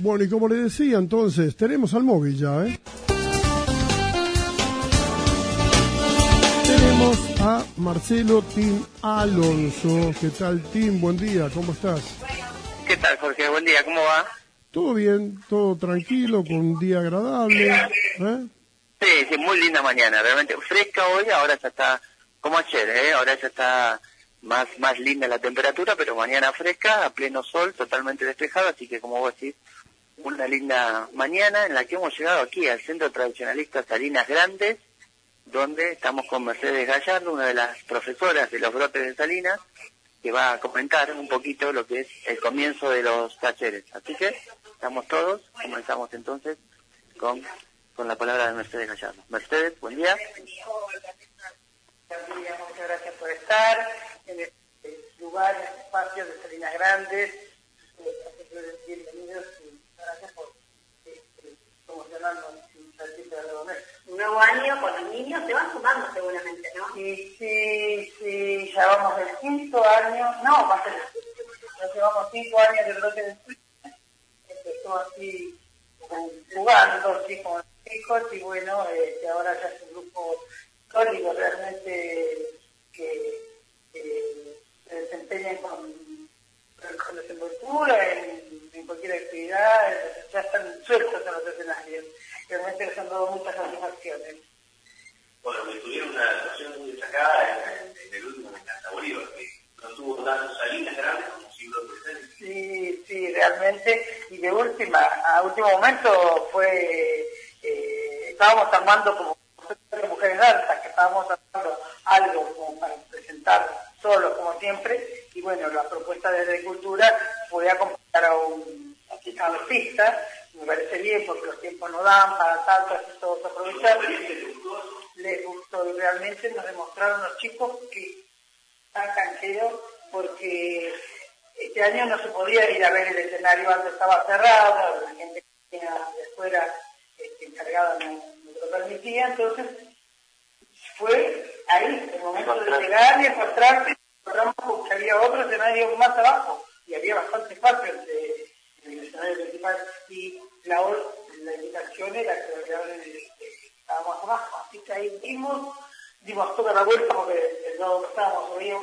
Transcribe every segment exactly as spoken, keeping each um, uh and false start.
Bueno, y como le decía entonces, tenemos al móvil ya, ¿eh? Tenemos a Marcelo Tim Alonso. ¿Qué tal, Tim? Buen día, ¿cómo estás? ¿Qué tal, Jorge? Buen día, ¿cómo va? Todo bien, todo tranquilo, con un día agradable, ¿eh? Sí, sí, muy linda mañana, realmente fresca hoy, ahora ya está, como ayer, ¿eh? Ahora ya está más más linda la temperatura, pero mañana fresca, a pleno sol, totalmente despejado, así que como vos decís, una linda mañana en la que hemos llegado aquí al Centro Tradicionalista Salinas Grandes, donde estamos con Mercedes Gallardo, una de las profesoras de los brotes de Salinas, que va a comentar un poquito lo que es el comienzo de los talleres. Así que estamos todos, comenzamos entonces con, con la palabra de Mercedes Gallardo. Mercedes, buen día. Buen día, muchas gracias por estar en este lugar, en este espacio de Salinas Grandes. Bienvenidos y gracias por este, promocionarnos un ratito de Redomer. Un nuevo año con los niños, se van sumando seguramente, ¿no? Sí, sí, sí, ya vamos del quinto año, no, va a ser, ya llevamos cinco años de brote de Suiza. Empezó así jugando, así con los chicos, y bueno, eh, ahora ya es un grupo sólido realmente que, que se desempeñan con, con desenvoltura en, en cualquier actividad, ya están sueltos en los escenarios. Realmente les han dado muchas satisfacciones. Bueno, que tuvieron una actuación muy destacada en, en el último Venganza Bolívar, que no tuvo tantas Salinas Grandes como si lo presente. Sí, sí, realmente, y de última, a último momento fue, eh, estábamos armando como Mujeres Altas, que estábamos haciendo algo como para presentar solos como siempre, y bueno, la propuesta de Agricultura fue acompañar a un artista. Me parece bien porque los tiempos no dan para tanto, así todos aprovechar. Les gustó y realmente nos demostraron los chicos que están cancheros porque este año no se podía ir a ver el escenario, antes estaba cerrado, la gente que venía de afuera este, encargada no, no lo permitía, entonces fue ahí el momento de llegar y encontrarse, encontramos que había otro escenario más abajo y había bastante espacio entre el escenario principal y la, la invitación era que estábamos abajo, así que ahí dimos, dimos toda la vuelta porque no estábamos subiendo,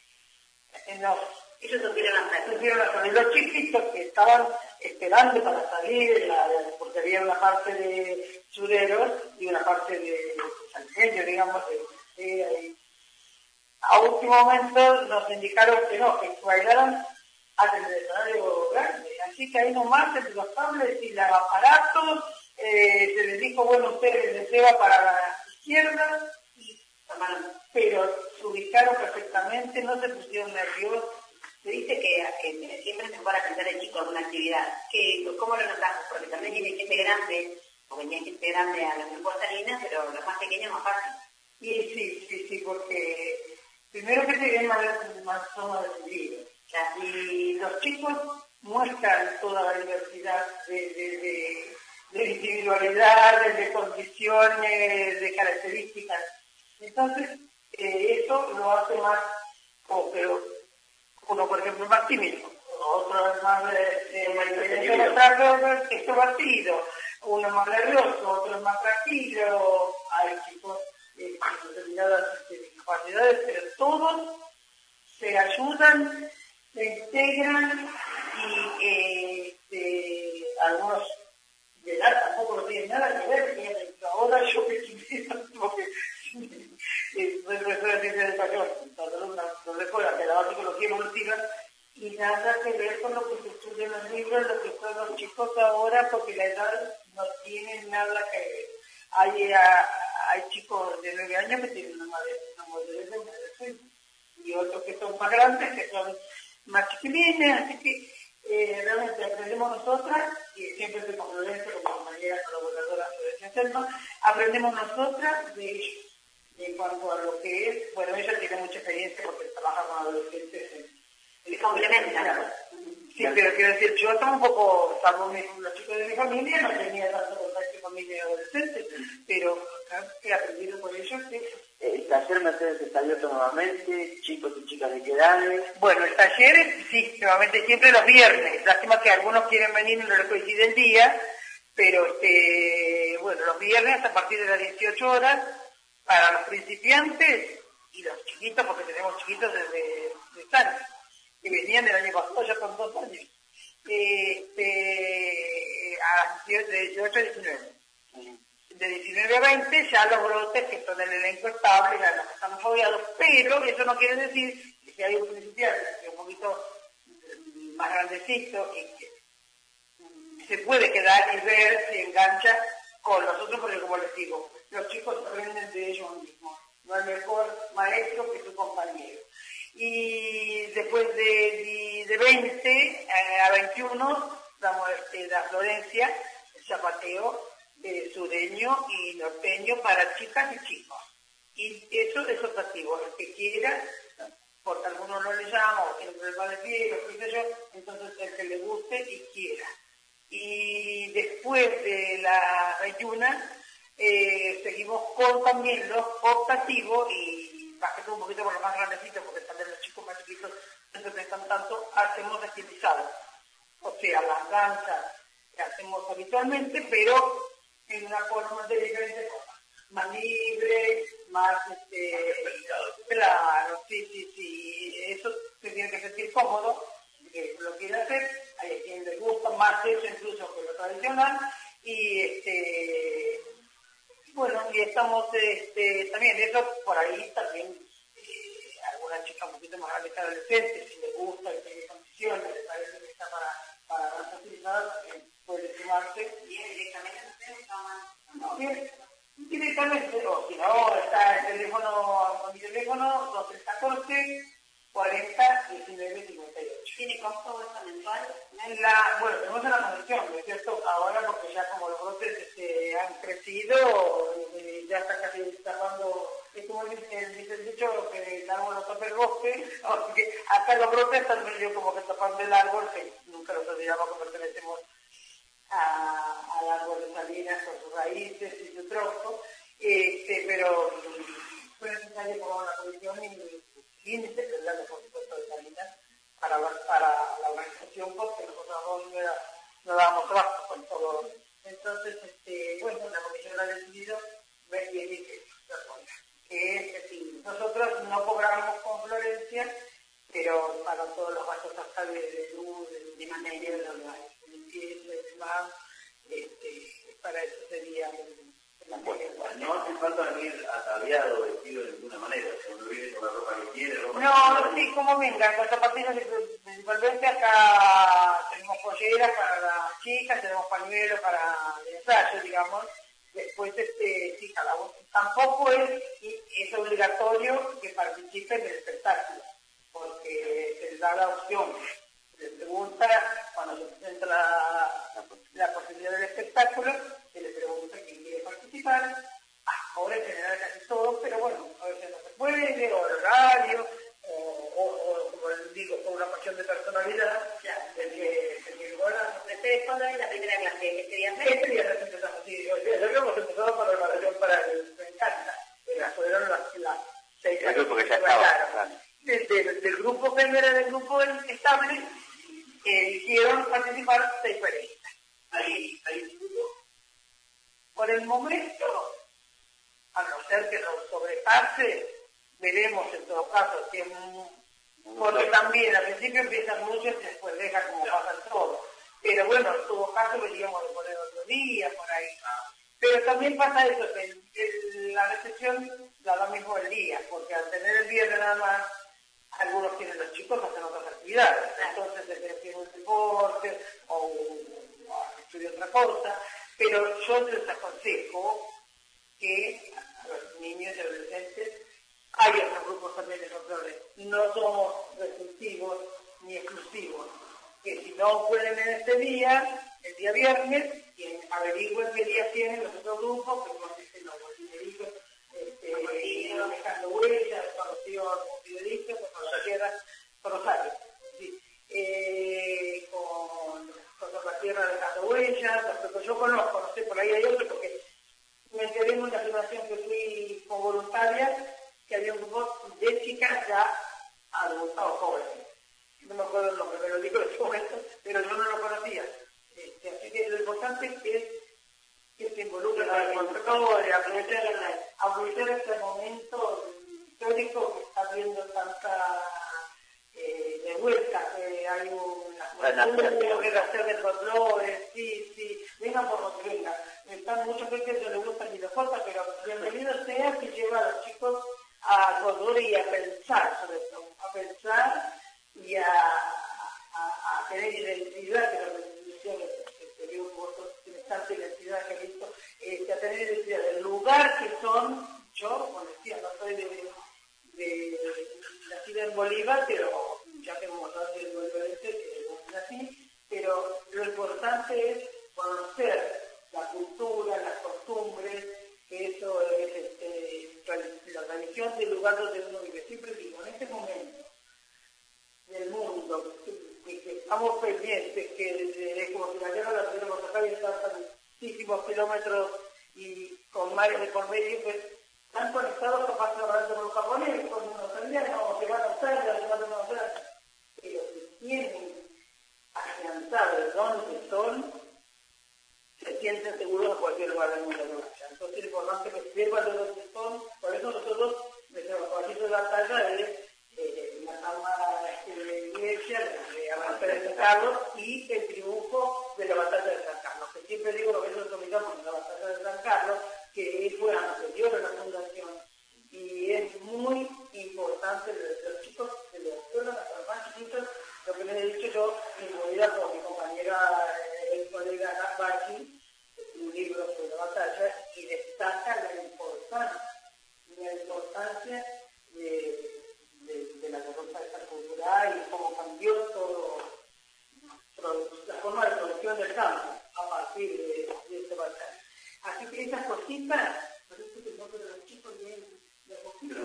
nos ellos supieron hacer. supieron hacer. Los chiquitos que estaban esperando para salir, la, porque había una parte de sureros y una parte de salseño, digamos, de, de, de, a último momento nos indicaron que no, que bailaran hacia el escenario grande, así que ahí nomás entre los cables y los aparatos eh, se les dijo, bueno, ustedes les lleva para la izquierda, y, pero se ubicaron perfectamente, no se pusieron nerviosos. Se dice que, que siempre es mejor aprender de chico alguna actividad. ¿Qué, ¿Cómo lo notas? Porque también tiene gente grande, porque tiene gente grande a los grupos Salinas, pero los más pequeños más fácil. Y sí, sí, sí, porque primero que se ven más, más somos decididos. Y los chicos muestran toda la diversidad de, de, de, de individualidades, de condiciones, de características. Entonces, eh, eso lo hace más, oh, pero uno, por ejemplo, más tímido, otro es más eh, extrovertido, uno es más nervioso, otro es más tranquilo, hay chicos eh, con determinadas discapacidades, pero todos se ayudan, se integran y eh, eh, algunos de edad tampoco no tienen nada que ver, que ahora yo que quisiera, porque soy profesora de ciencia de educación, los de fuera, de la psicología evolutiva, y nada que ver con lo que se estudia en los libros, lo que son los chicos ahora, porque la edad no tiene nada que ver. Hay, a, hay chicos de nueve años que tienen una madurez de nueve, y otros que son más grandes, que son más chiquilines, así que eh, realmente aprendemos nosotras, y siempre estoy con Florencia como compañera colaboradora de Florencia Selma, aprendemos nosotras de ellos. En cuanto a lo que es, bueno, ella tiene mucha experiencia porque trabaja con adolescentes en, en complementa. Sí, pero quiero decir, yo tampoco, salvo mi, los chicos de mi familia, no tenía tanto contacto con mis adolescentes, pero he aprendido por ellos que ¿El taller Mercedes está abierto nuevamente? ¿Chicos y chicas de qué edades? Bueno, el taller sí, nuevamente siempre los viernes. Lástima que algunos quieren venir y no les coincide el día, pero este, bueno, los viernes a partir de las dieciocho horas para los principiantes y los chiquitos, porque tenemos chiquitos desde de San, que venían el año pasado ya con dos años, este, a de dieciocho a diecinueve. De diecinueve a veinte ya los brotes que son el elenco estable, ya los que estamos rodeados, pero eso no quiere decir que si hay un principiante que es un poquito más grandecito y que se puede quedar y ver si engancha con los otros, porque como les digo, los chicos aprenden de ellos mismos, no hay mejor maestro que su compañero. Y después de, de veinte a veintiuno damos este, la Florencia, el zapateo eh, sureño y norteño para chicas y chicos. Y eso es optativo, el que quiera, porque algunos no le llaman, o tiene problema de piel, o qué sé yo, entonces el que le guste y quiera. Y después de la veintiuno eh, seguimos con también los optativos y más que todo un poquito por los más grandecitos, porque también los chicos más chiquitos no se prestan tanto, hacemos estilizados. O sea, las danzas que hacemos habitualmente, pero en una forma de diferentes formas. Más libre, más este, claro, sí, sí, sí, eso se tiene que sentir cómodo, que lo quiere hacer, hay quien le gusta más eso incluso que lo tradicional, y este, bueno, y estamos este, también, eso por ahí también, eh, alguna chica un poquito más grande que adolescente, si le gusta y tiene condiciones, le parece que está para, para danzas utilizadas, eh, puede sumarse. Bien, directamente no sé, no, bien, directamente, o si no, está el teléfono, con mi teléfono, dos tres uno cuatro, cuarenta, diecinueve, cincuenta y ocho. ¿Tiene costo eso mensual? La, bueno, tenemos una conexión, ¿no es cierto? Ahora, porque ya como los brotes este, han crecido, eh, ya está casi tapando, es como dice el dicho que el árbol no tapa el bosque, porque acá los brotes están medio como que tapando el árbol, que nunca los olvidamos que pertenecemos a, al árbol de Salinas con sus raíces y su tronco, este, pero fue necesario como una comisión y límite, ¿verdad? Por supuesto, de Salinas, para, para la organización, porque nosotros no, no dábamos trabajo con todo. Entonces, este, bueno, la comisión ha decidido ver bien y que que es decir, nosotros no cobramos con Florencia, pero para todos los gastos hasta de, de luz, de, de materia, de limpieza y demás, este, para eso sería el, la bueno, no hace falta venir ataviado, vestido de ninguna manera, si uno viene con la ropa que quiere, ropa no, que no, sí, como venga, las zapatillas principalmente acá tenemos polleras para las chicas, tenemos pañuelos para el ensayo, digamos. Después, este, sí, cada uno. Tampoco es, es obligatorio que participen del espectáculo, porque se les da la opción. Se les pregunta, cuando se presenta la, la posibilidad del espectáculo, se les pregunta quién quiere participar. Ahora en general casi todo, pero bueno, a veces no se puede, o el horario, o, o, o como les digo, por una cuestión de personalidad, ya, del que, del que ahora, ¿Ustedes cuándo es la primera clase? ¿Este día? este día se empezamos, sí, ya habíamos empezado para la evaluación para el Me Encanta, que fueron las, las seis el grupo que ya estaba, claro. Del, del, del grupo primero del grupo estable, eligieron participar seis parejitas. hay, hay un grupo. Por el momento, a no ser que nos sobrepase, veremos en todo caso si es un, porque también al principio empiezan muchos y después deja como pasan todos. Pero bueno, en todo caso veríamos de poner otro día por ahí. Pero también pasa eso, que el, el, la recepción la da mismo el día, porque al tener el viernes nada más, algunos tienen los chicos que hacen otras actividades. Entonces se prefiere un deporte o, o estudiar otra cosa. Pero yo les aconsejo que a los niños y adolescentes hay otros grupos también de controles. No somos restrictivos ni exclusivos. Que si no pueden en este día, el día viernes, quien averigüen qué día tienen los otros grupos, que consisten los bolsileritos, este, dejando huellas, conocidos bolsileritos, con la tierra, con Rosario, sí. eh, con, con la tierra dejando huellas, los que yo conozco, no sé, por ahí hay otros, porque me enteré en una filmación que fui con voluntaria, que había un grupo de chicas ya adultos jóvenes. No me acuerdo el nombre, me lo digo en este momento, pero yo no lo conocía. Este, así que lo importante es que, que se involucre con el control, aprovechar, aprovechar este momento histórico que está viendo tanta eh, de vuelta, que hay una generación de folclore, sí, sí, vengan por lo que vengan. Están muchos que no les gustan ni las cosas, pero bienvenido sea que lleva a los chicos a folclore y a pensar sobre todo, a pensar y a, a, a tener identidad, que la resolución que te digo vosotros, tienes tanta identidad que he visto, este, a tener identidad del lugar que son. Yo, como decía, no soy de, de nacida en Bolívar, pero ya tengo un montón de bolivarenses que nací, pero lo importante es conocer la cultura, las costumbres, que eso es este, la tradición del lugar donde uno vive. Siempre digo, en este momento del mundo, que, que estamos pendientes, que es como si la guerra la tenemos acá y está a tantísimos kilómetros y con mares de por medio, pues están conectados capaz hablando con los japoneses, con los italianos, que van a usar, que van a usar, pero si tienen afianzado de dónde son, se sienten seguros en cualquier lugar del mundo que vayan. Entonces es importante que sepan de dónde son, por eso nosotros, nuestro caballito de batalla es eh, la cama de la iglesia, de la batalla de San Carlos y el triunfo de la batalla de San Carlos. Que siempre digo lo que nosotros ubicamos en la batalla de San Carlos, que él fue anterior a la fundación, y es muy importante de los chicos, de los pueblos, los más chiquitos, lo que les he dicho yo, incluida por mi compañera, el colega Bachi, un libro sobre la batalla, y destaca la importancia, la importancia de, de, de la derrota de esta cultural y cómo cambió todo, la forma de producción del campo a partir de, de esta batalla. Así que esas cositas, por eso que no de los chicos bien, de poquito,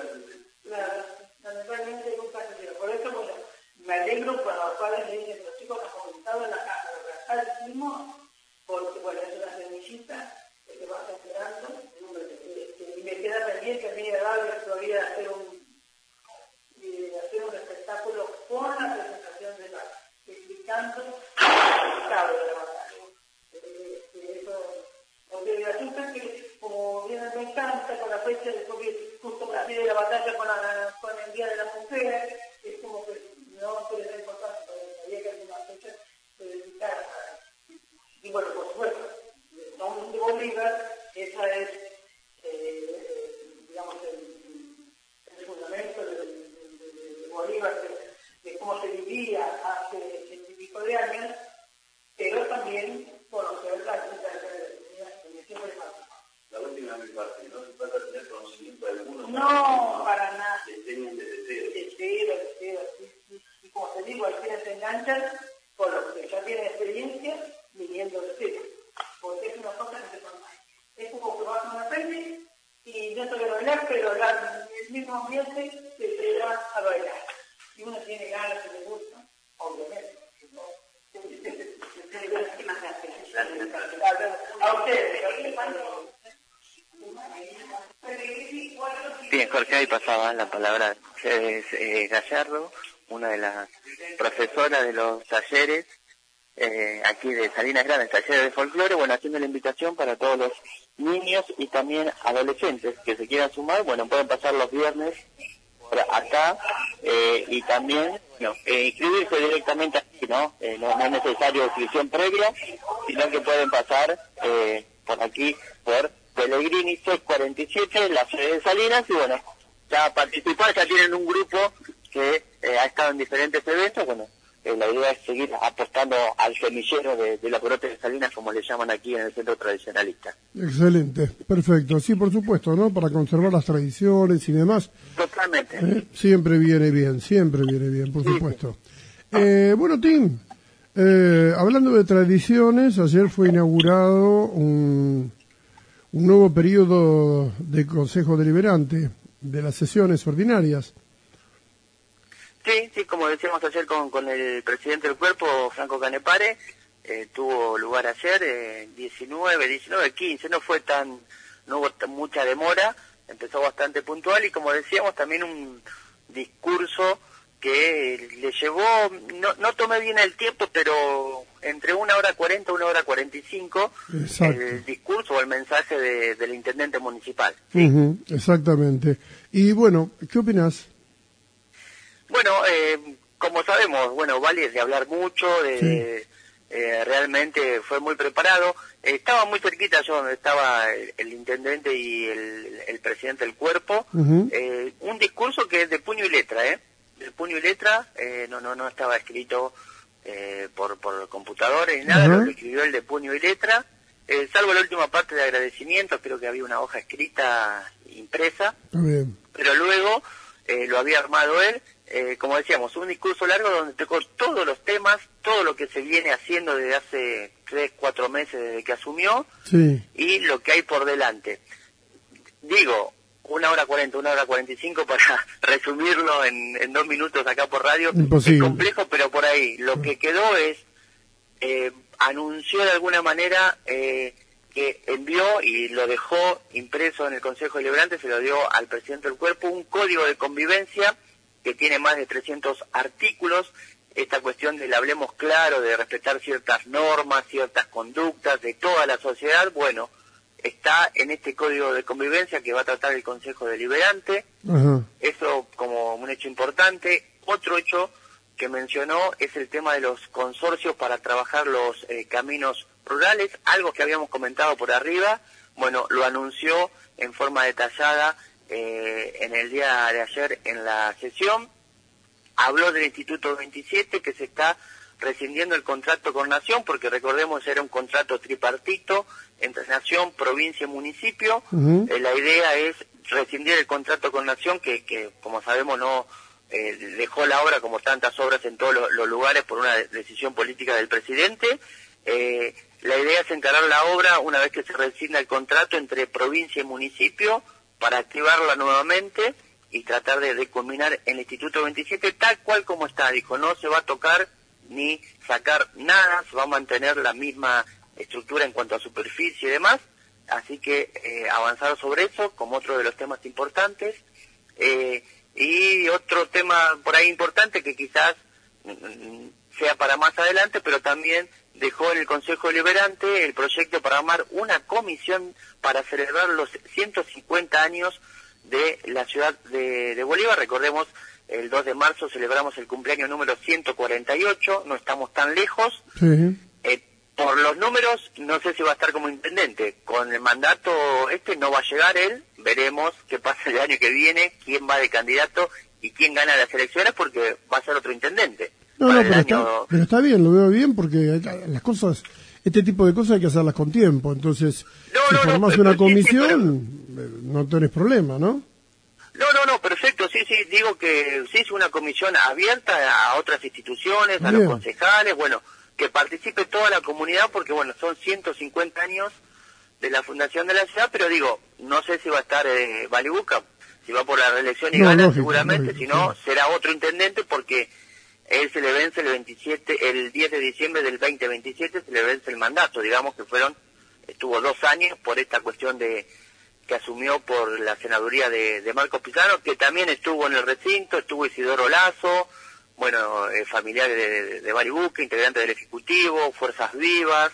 lamentablemente nunca se dio. Por eso, bueno, me alegro por los padres le dicen que los chicos han comentado en la casa, lo que acá decimos, porque bueno, es una semillita que se va generando, y me queda pendiente, a mí me da todavía hacer un, de hacer un espectáculo con la presentación de la, explicando el estado de la batalla. Porque resulta que, como bien me encanta, con la fecha de porque justo así de la batalla con, la, con el Día de la Mujer, es como que no se le da importancia, pero sabía que alguna fecha se dedicara a... Y bueno, por supuesto, no de Bolívar, esa es, eh, digamos, el, el fundamento de, de, de, de Bolívar, de, de cómo se vivía hace científico de años, pero también conocer la vida de la última mi parte, no se trata de tener conocimiento de alguno. No, para nada. Se enseñan desde cero. De cero, de cero. Y, y como te digo, hay quienes se enganchan por los que ya tienen experiencia viniendo de cero. Porque es una cosa que se conoce. Es como que vas a una peli y no sabes bailar, pero la, el mismo ambiente te lleva a bailar. Si uno tiene ganas y le gusta, obviamente. ¿No? Muchísimas gracias. A ustedes. Bien, Jorge, ahí pasaba la palabra Mercedes eh, Gallardo, una de las profesoras de los talleres eh, aquí de Salinas Grandes, talleres de folclore, bueno, haciendo la invitación para todos los niños y también adolescentes que se quieran sumar, bueno, pueden pasar los viernes por acá eh, y también, bueno, eh, inscribirse directamente aquí, ¿no? Eh, ¿no? No es necesario inscripción previa, sino que pueden pasar eh, por aquí, por Pellegrini seiscientos cuarenta y siete, la sede de Salinas, y bueno, ya participar, ya tienen un grupo que eh, ha estado en diferentes eventos, bueno, eh, la idea es seguir apostando al semillero de, de los brotes de Salinas, como le llaman aquí en el centro tradicionalista. Excelente, perfecto, sí, por supuesto, ¿no? Para conservar las tradiciones y demás. Totalmente. Eh, siempre viene bien, siempre viene bien, por sí. supuesto. Eh, bueno, Tim, eh, hablando de tradiciones, ayer fue inaugurado un... un nuevo periodo de Consejo Deliberante de las sesiones ordinarias. Sí, sí, como decíamos ayer con, con el presidente del cuerpo, Franco Canepare, eh, tuvo lugar ayer, eh, diecinueve, diecinueve, quince, no fue tan, no hubo mucha demora, empezó bastante puntual y, como decíamos, también un discurso que le llevó, no, no tomé bien el tiempo, pero entre una hora cuarenta, una hora cuarenta y cinco, el discurso o el mensaje de, del intendente municipal. ¿Sí? Uh-huh, exactamente. Y bueno, ¿qué opinas? Bueno, eh, como sabemos, bueno, Vali es de hablar mucho, de, sí. eh, realmente fue muy preparado. Eh, estaba muy cerquita yo donde estaba el, el intendente y el, el presidente del cuerpo. Uh-huh. Eh, un discurso que es de puño y letra, ¿eh? De puño y letra, eh, no no no estaba escrito eh, por por computadores ni nada, uh-huh. Lo escribió él de puño y letra, eh, salvo la última parte de agradecimiento, creo que había una hoja escrita impresa, uh-huh. Pero luego eh, lo había armado él, eh, como decíamos, un discurso largo donde tocó todos los temas, todo lo que se viene haciendo desde hace tres, cuatro meses desde que asumió, sí. Y lo que hay por delante. Digo, una hora cuarenta, una hora cuarenta y cinco para resumirlo en, en dos minutos acá por radio. Imposible. Es complejo, pero por ahí. Lo que quedó es, eh, anunció de alguna manera eh, que envió y lo dejó impreso en el Consejo Deliberante, se lo dio al presidente del cuerpo, un código de convivencia que tiene más de trescientos artículos. Esta cuestión del hablemos claro, de respetar ciertas normas, ciertas conductas de toda la sociedad, bueno, está en este código de convivencia que va a tratar el Consejo Deliberante. Uh-huh. Eso como un hecho importante. Otro hecho que mencionó es el tema de los consorcios para trabajar los eh, caminos rurales, algo que habíamos comentado por arriba. Bueno, lo anunció en forma detallada eh, en el día de ayer en la sesión. Habló del Instituto veintisiete, que se está rescindiendo el contrato con Nación, porque recordemos era un contrato tripartito entre Nación, provincia y municipio. Uh-huh. Eh, la idea es rescindir el contrato con Nación, que, que como sabemos no eh, dejó la obra, como tantas obras en todos los, los lugares, por una decisión política del presidente. Eh, la idea es encarar la obra una vez que se rescinda el contrato entre provincia y municipio para activarla nuevamente y tratar de, de culminar en el Instituto veintisiete tal cual como está. Dijo, no se va a tocar ni sacar nada, se va a mantener la misma estructura en cuanto a superficie y demás, así que eh, avanzar sobre eso como otro de los temas importantes. Eh, y otro tema por ahí importante que quizás mm, sea para más adelante, pero también dejó en el Consejo Deliberante el proyecto para armar una comisión para celebrar los ciento cincuenta años de la ciudad de, de Bolívar. Recordemos, el dos de marzo celebramos el cumpleaños número ciento cuarenta y ocho, no estamos tan lejos. Sí. Eh, por los números, no sé si va a estar como intendente. Con el mandato este no va a llegar él, veremos qué pasa el año que viene, quién va de candidato y quién gana las elecciones, porque va a ser otro intendente. No, no, pero, año... está, pero está bien, lo veo bien, porque las cosas, este tipo de cosas hay que hacerlas con tiempo. Entonces, no, si no, formás no, una comisión, sí, pero... no tenés problema, ¿no? No, no, no, perfecto, sí, sí, digo que sí es una comisión abierta a otras instituciones, a Bien. los concejales, bueno, que participe toda la comunidad, porque bueno, son ciento cincuenta años de la fundación de la ciudad, pero digo, no sé si va a estar eh, Balibuca, si va por la reelección y no, gana, lógico, seguramente, lógico, si no, sí. será otro intendente, porque él se le vence el veintisiete, el diez de diciembre del veinte veintisiete, se le vence el mandato, digamos que fueron, estuvo dos años por esta cuestión de que asumió por la senaduría de, de Marcos Pizarro, que también estuvo en el recinto, estuvo Isidoro Lazo, bueno, eh, familiar de, de, de Baribuca, integrante del Ejecutivo, Fuerzas Vivas,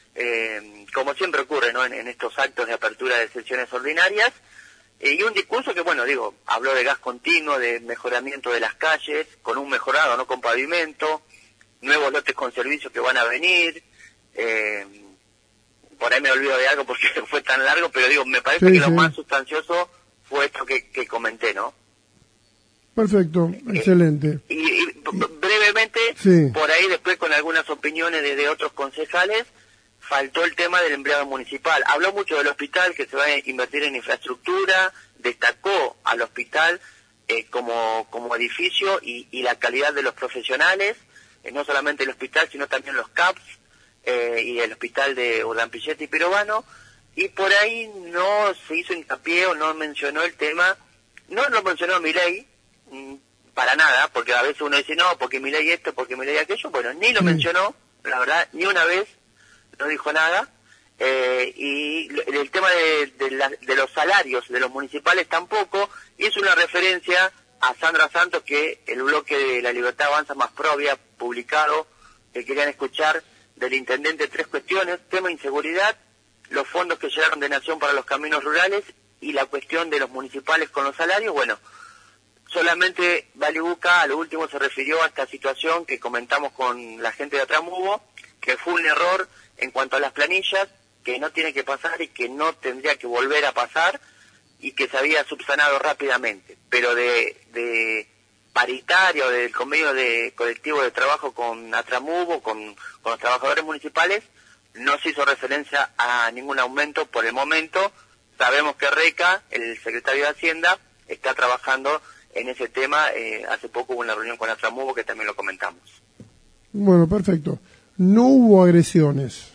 eh, como siempre ocurre, ¿no?, en, en estos actos de apertura de sesiones ordinarias, eh, y un discurso que, bueno, digo, habló de gas continuo, de mejoramiento de las calles, con un mejorado, no con pavimento, nuevos lotes con servicios que van a venir, eh, por ahí me olvido de algo porque fue tan largo, pero digo, me parece sí, que sí. lo más sustancioso fue esto que, que comenté, ¿no? Perfecto, eh, excelente. Y, y brevemente, sí. por ahí después con algunas opiniones de, de otros concejales, faltó el tema del empleado municipal. Habló mucho del hospital, que se va a invertir en infraestructura, destacó al hospital eh, como, como edificio y, y la calidad de los profesionales, eh, no solamente el hospital, sino también los C A P S, Eh, y el hospital de Urdampilleta y Pirovano, y por ahí no se hizo hincapié o no mencionó el tema, no lo mencionó Milei, mmm, para nada, porque a veces uno dice, no, porque Milei esto, porque Milei aquello, bueno, ni lo sí. mencionó, la verdad, ni una vez no dijo nada, eh, y el tema de, de, la, de los salarios de los municipales tampoco, y es una referencia a Sandra Santos, que el bloque de La Libertad Avanza Más Pro había publicado, que querían escuchar del intendente tres cuestiones: tema inseguridad, los fondos que llegaron de Nación para los caminos rurales y la cuestión de los municipales con los salarios. Bueno, solamente Balibuca a lo último se refirió a esta situación que comentamos con la gente de Atramubo, que fue un error en cuanto a las planillas, que no tiene que pasar y que no tendría que volver a pasar, y que se había subsanado rápidamente, pero de, de paritario, del convenio de colectivo de trabajo con Atramubo, con, con los trabajadores municipales, no se hizo referencia a ningún aumento por el momento. Sabemos que Reca, el secretario de Hacienda, está trabajando en ese tema. Eh, hace poco hubo una reunión con Atramubo que también lo comentamos. Bueno, perfecto. No hubo agresiones.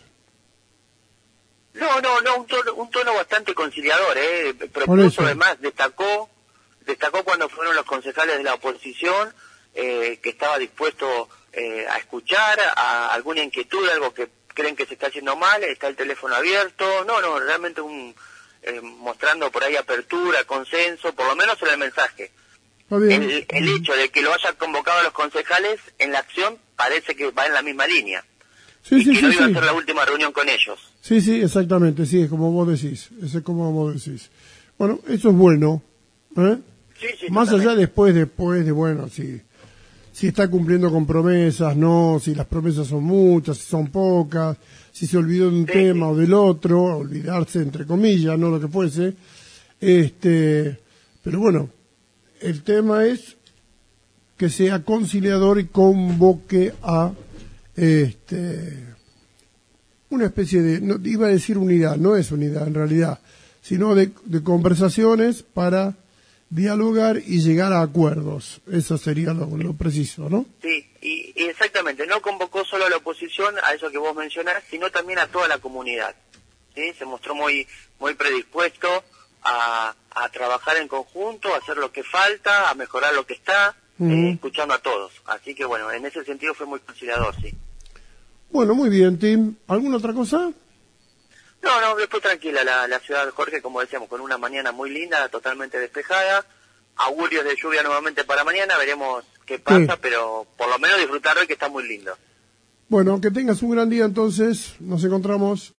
No, no, no, un tono, un tono bastante conciliador, ¿eh? Propuso, además, destacó, destacó cuando fueron los concejales de la oposición, eh, que estaba dispuesto eh, a escuchar a alguna inquietud, algo que creen que se está haciendo mal, está el teléfono abierto. No, no, realmente un eh, mostrando por ahí apertura, consenso, por lo menos en el mensaje. El, el hecho de que lo haya convocado a los concejales en la acción parece que va en la misma línea. Sí, y sí, que sí, no iba sí. a ser la última reunión con ellos. Sí, sí, exactamente, sí, es como vos decís, es como vos decís. Bueno, eso es bueno, ¿eh? Sí, sí, más totalmente. allá después, después de, bueno, si, si está cumpliendo con promesas, no, si las promesas son muchas, si son pocas, si se olvidó de un sí, tema sí. o del otro, olvidarse entre comillas, no lo que fuese, este, pero bueno, el tema es que sea conciliador y convoque a este una especie de, no, iba a decir unidad, no es unidad en realidad, sino de, de conversaciones para dialogar y llegar a acuerdos. Eso sería lo, lo preciso, ¿no? Sí, y, y exactamente, no convocó solo a la oposición, a eso que vos mencionás, sino también a toda la comunidad. ¿Sí? Se mostró muy muy predispuesto a, a trabajar en conjunto, a hacer lo que falta, a mejorar lo que está, uh-huh. eh, escuchando a todos. Así que bueno, en ese sentido fue muy conciliador, sí. Bueno, muy bien, Tim. ¿Alguna otra cosa? No, no, después tranquila la, la ciudad de Jorge, como decíamos, con una mañana muy linda, totalmente despejada. Augurios de lluvia nuevamente para mañana, veremos qué pasa, sí. pero por lo menos disfrutar hoy, que está muy lindo. Bueno, que tengas un gran día entonces, nos encontramos.